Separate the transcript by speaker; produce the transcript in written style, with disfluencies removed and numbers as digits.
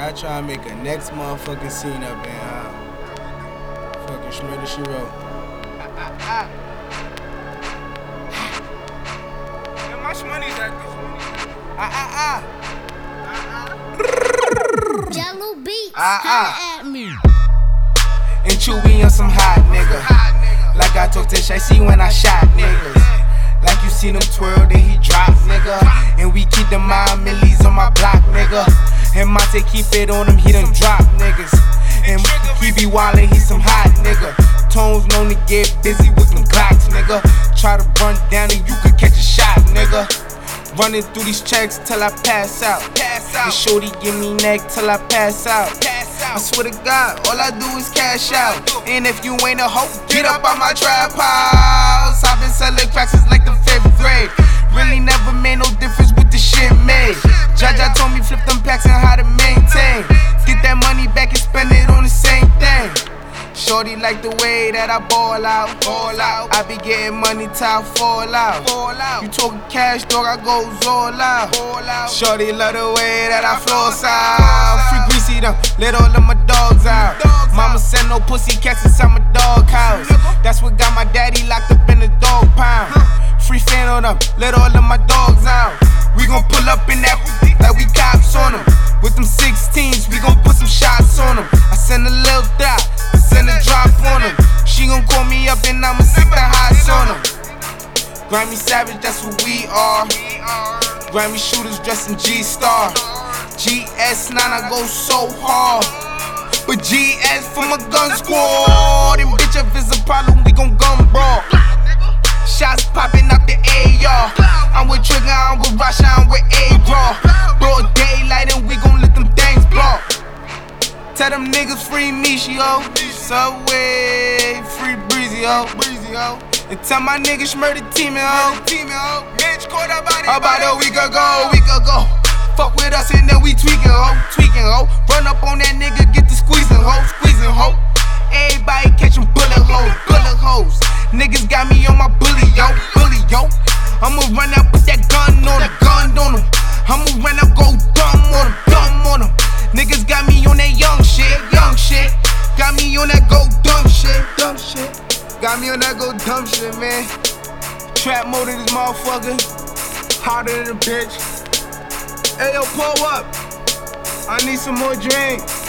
Speaker 1: I try to make a next motherfucking scene up in fucking Shmurda She Wrote.
Speaker 2: How much money's at this?
Speaker 3: Jello Beats, holla at me.
Speaker 1: And Chewy on some hot nigga. Like I talked to Shicey when I shot niggas. Like you seen him twirl, then he drop, nigga. And we keep the mind millies on my block, nigga. And Monte keep it on him, he done drop niggas. And he be wildin', he some hot nigga. Tones known to get busy with them Glocks, nigga. Try to run down and you could catch a shot, nigga. Running through these checks till I pass out. And shorty give me neck till I pass out. I swear to God, all I do is cash out. And if you ain't a hoe, get up on my trap house. I've been selling cracks since like the 5th grade. Really never made no difference with the shit made. Jaja told me flip them packs and how to maintain. Get that money back and spend it on the same thing. Shorty like the way that I ball out. I be getting money till I fall out. You talking cash, dog, I goes all out. Shorty love the way that I floss out. Free greasy them, let all of my dogs out. Mama said no pussy cats inside my dog house. That's what got my daddy locked up in the dog pound. Free fan on them, let all of my dogs out. We gon' pull up in that like we cops on them. With them 16s, we gon' put some shots on them. I send a little dot, I send a drop on them. She gon' call me up and I'ma sick the highs on them. Grammy Savage, that's what we are. Grammy shooters dressed in G-Star. GS9, I go so hard. But GS for my gun squad. And bitch, if it's a problem, we gon' gun brawl. Shots popping out the AR. I'm with Trigger, I'm with Rasha, I'm with A-Raw. Broad daylight and we gon' let them things blow. Tell them niggas free Michio. Subway, free Breezy, ho. And tell my niggas Shmurda teamin', ho.
Speaker 2: Bitch caught
Speaker 1: About a week ago. Fuck with us and then we tweaking, ho. Run up on that nigga, get the squeezing, ho. Everybody catchin' bullet hoes. Niggas got me on my bully, yo. I'ma run out, put that gun on him. I'ma run out, go dumb on him. Niggas got me on that young shit. Got me on that go dumb shit. Got me on that go dumb shit, man. Trap mode in this motherfucker. Hotter than a bitch. Hey, yo, pull up. I need some more drink.